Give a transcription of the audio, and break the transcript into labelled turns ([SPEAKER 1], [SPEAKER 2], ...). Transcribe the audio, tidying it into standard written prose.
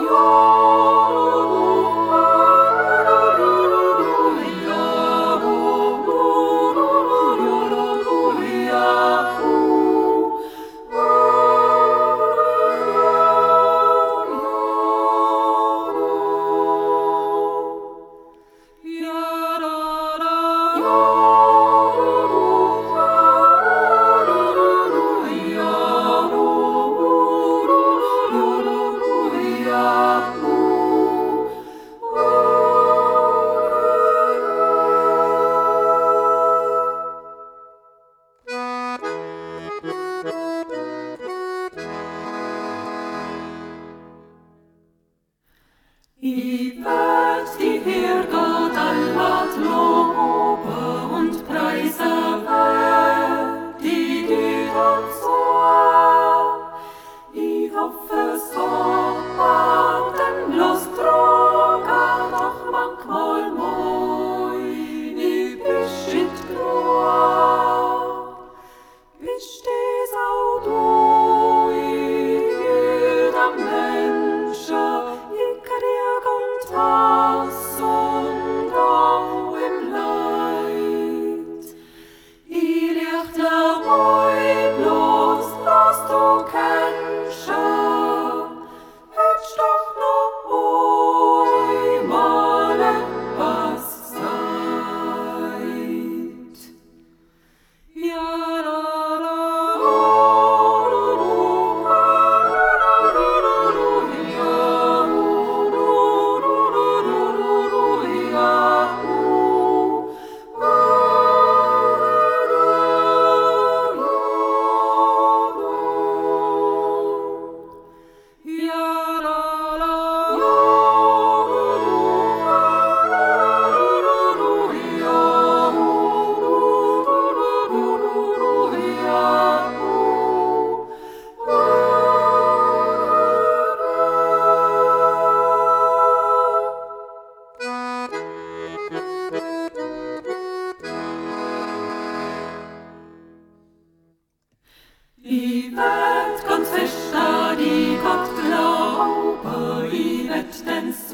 [SPEAKER 1] Ich werd die Herrgott allert lobe und preise werd, die Güte und so. Ich hoffe so, den bloß droga, doch manchmal moin, ich bischit groa. Bist es auch du, jeder Mensch, ich krieg und Hass und auch im Leid. Ich lichte moi bloß, lass du kennst, hättest doch noch einmal etwas gesagt. Ja, ich werd ganz fest an die Gott glaube, ich werd den